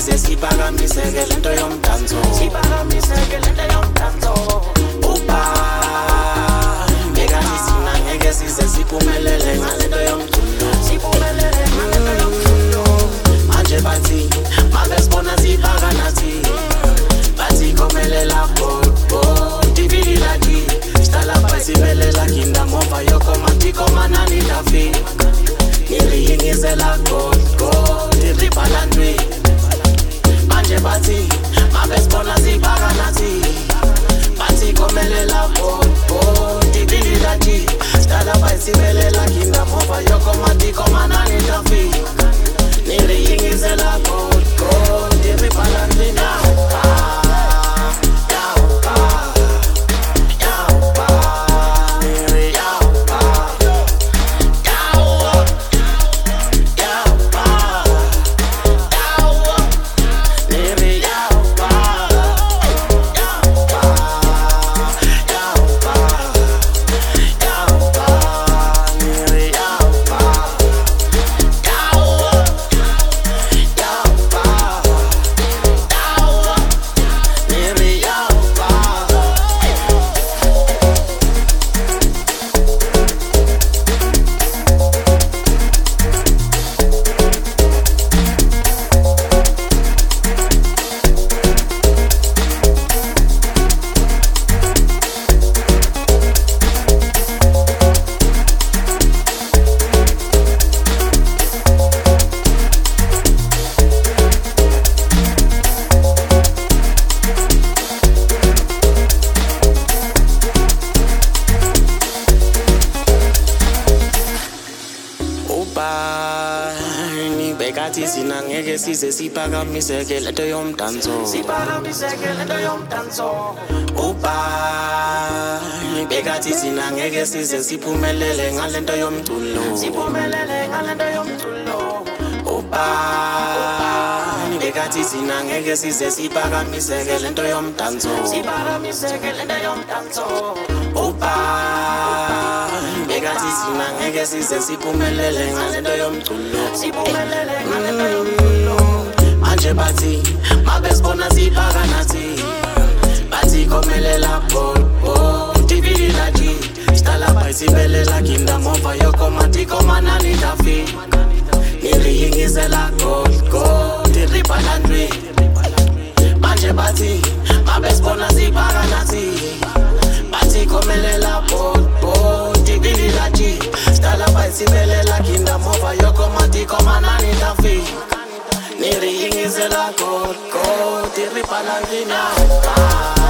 size siphakamiseke lento yomdanso. Siphakamiseke lento yomdanso. Uba bekathi sina ngeke size siphumelele ngalento yomculo. Siphumelele ngalento yomculo. Manje bathi mabesibona siphaka nathi. Bathi komelela gold divili laki. Stala pasi belela kinda mova yoko matiko manani tafi. Niliyingizela gold iribalandwi. Manje bathi mabesibona siphaka nathi. Bathi komelela gold divili laki. Stala pasi belela kinda mova yoko matiko manani tafi. Niliyingizela gold iribalandwi now. Bekathi sina ngeke size siphakamiseke lento yomdanso. Siphakamiseke lento yomdanso. Uba bekathi sina ngeke size siphumelele ngalento yomculo. Siphumelele ngalento yomculo. Uba bekathi sina ngeke size siphakamiseke lento yomdanso. Siphakamiseke lento yomdanso. Uba bekathi sina ngeke size siphumelele ngalento yomculo. Siphumelele ngalento yomculo. Manje bathi mabesibona siphaka nathi. Bathi komelela gold divili laki. Stala pasi belela kinda mova yoko matiko manani tafi. Niliyingizela gold iribalandwi. Manje bathi mabesibona siphaka nathi. Bathi komelela gold divili laki. Stala pasi belela kinda mova yoko matiko manani tafi. Niliyingizela gold iribalandwi now.